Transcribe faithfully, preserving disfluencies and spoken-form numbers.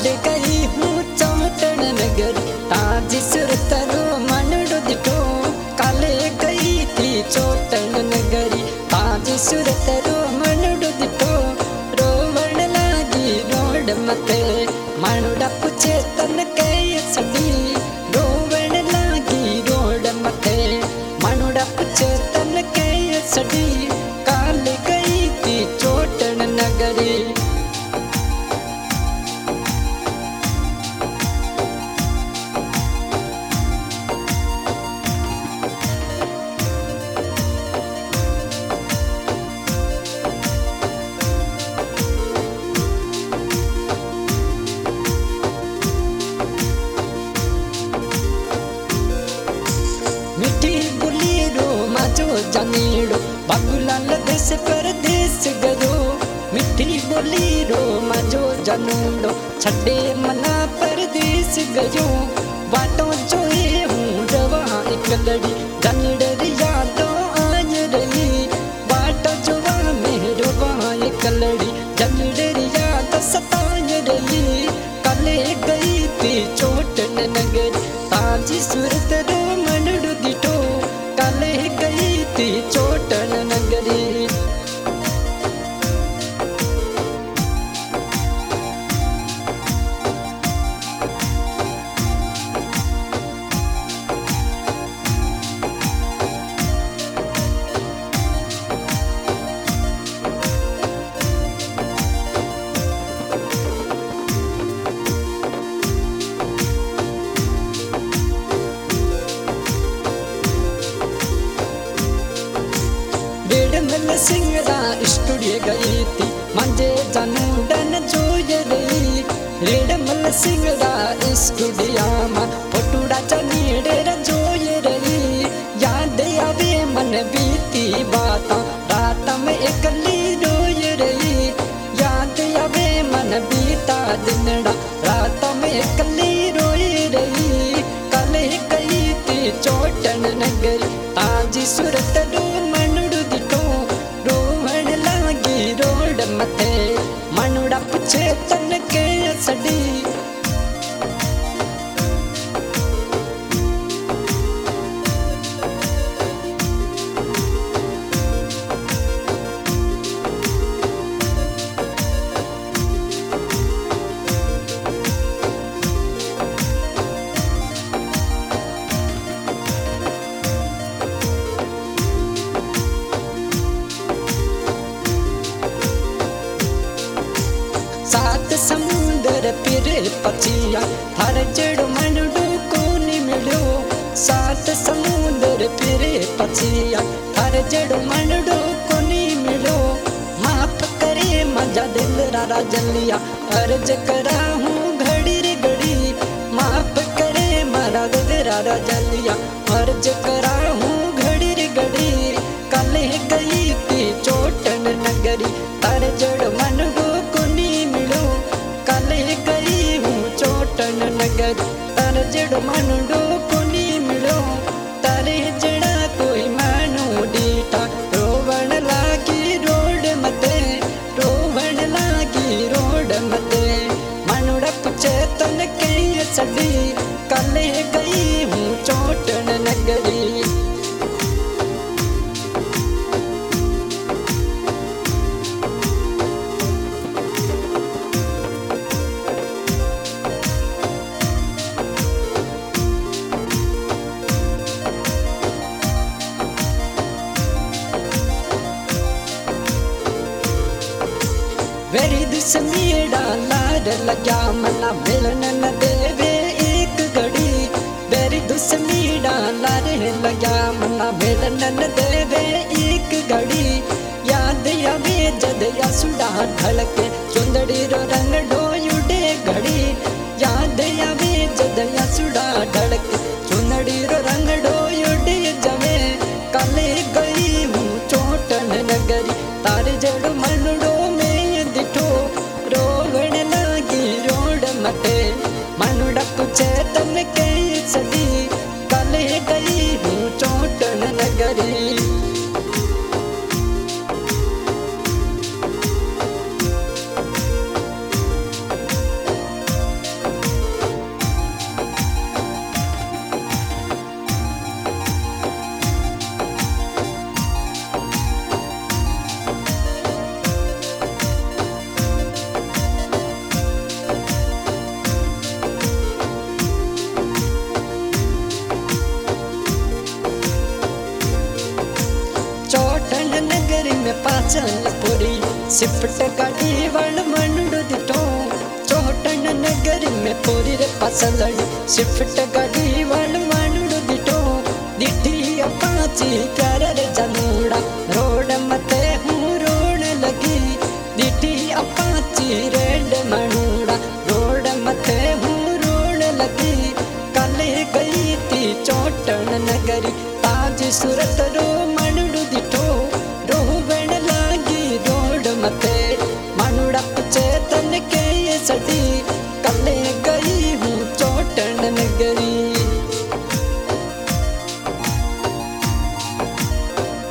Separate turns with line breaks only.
गई हूँ चौटन नगरी ताजी सुरतरो मनडो दिठो काले गई थी चौटन नगरी ताजी सुरतरो मनडो दिठो रोवण लागी रोड मते मनुड़ा पूछे तन के सदी रोवण लागी रोड मते मनुड़ा पूछे तन के सदी काले गई थी चौटन नगरी। मिठी बोली रो माजो जानीड़ो बाबूलाल देश परदेश गयो मिठी बोली रो माजो जानूड़ो छड़े मना परदेश गयो बाटो जोए हूँ रवा एक लड़ी जानीड़ यादों आज रही बाटो जोवा मेरो वहाँ एक लड़ी जानीड़ याद सताए रही कले गई थी चोटन नगरी ताजी सूरत रो मनडू दिठो काले गई थी चोटन नगरी। बेड़मल सिंगरा स्टूडियो गई थी मंजे जानूडन जोए रही रेडमल सिंगरा स्टूडियो में फोटूड़ा चनीडेर जोए रही याद आवे मन बीती बाता रात में एकली रोए रही याद आवे मन बीता दिनड़ा रात में एकली रोए रही कल गई थी चोटन नगरी ताजी सूरत रो मनडू दिठो रोवण लागी रोड मथे मनुड़ा पूछे तन के सड़ी। सात समुंदर फिरे पचिया थार जड़ मनडू को नी मिलो सात समुंदर फिरे पचिया थार जड़ मनडू को नी मिलो माफ करे मजा दिल रारा जलिया अर्ज करा हूँ घड़ी रे घड़ी माफ करे मारा दिल रारा जलिया अर्ज करा हूँ घड़ी रे घड़ी कल गई थी चोटन नगरी थार जड़ मनडू गई हूँ चोटन नगर तार जड़ मनडो को नी मिलो तारे जड़ा कोई मानो डीटा रोवण लागी रोड मते रोवण लागी रोड मते मनुड़ा पूछे तन के सड़ी कल गई हूँ चोटन नगरी। वेरी दुश्मीड़ा लाड लग्या मना मिलन न देवे एक घड़ी वेरी दुश्मीड़ा लाड लग्या मना मिलन न देवे एक घड़ी याद आवे जद यसुड़ा ढलके चुंदड़ी रो रंग डोयुडे घड़ी याद आवे जद यसुड़ा ढलके चुंदड़ी रो रंग डोयुडे जवे काले गई हूँ चोटन नगरी तार जड़ मनडो रोवण लागी रोड मते मनुड़ा पूछे तन के सड़ी कल गई हूँ चोटन नगरी। चलपुरी सिफट गाड़ी वण मनुड़ दिठो चोटन नगर में पूरी रे पसलड़ी सिफट गाड़ी वण मनुड़ दिठो दिठी अपाची प्यार रे जनूड़ा रोड मते हूँ रोड लगी दिठी अपाची रेड मनुड़ा रोड मते हूँ रोड लगी कल गई थी चोटन नगरी ताज सूरत रो मनुड़ दिठो रोवण लागी रोड मते मनुड़ा पुछे तन के ये सड़ी कल गई